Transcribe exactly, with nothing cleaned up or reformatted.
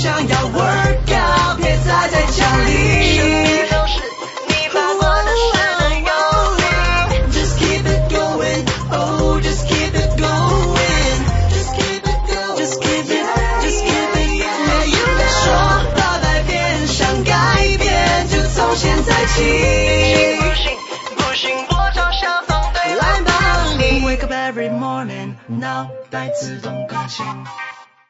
想要 work out， 别再在家里。 身边都是你发过的誓的忧虑。 Just keep it going, oh, just keep it going, just keep it going, just keep it, just keep it going。说了百遍想改变，就从现在起。 不行不行，我朝向反对来吧，你 wake up every morning， 脑袋自动更新。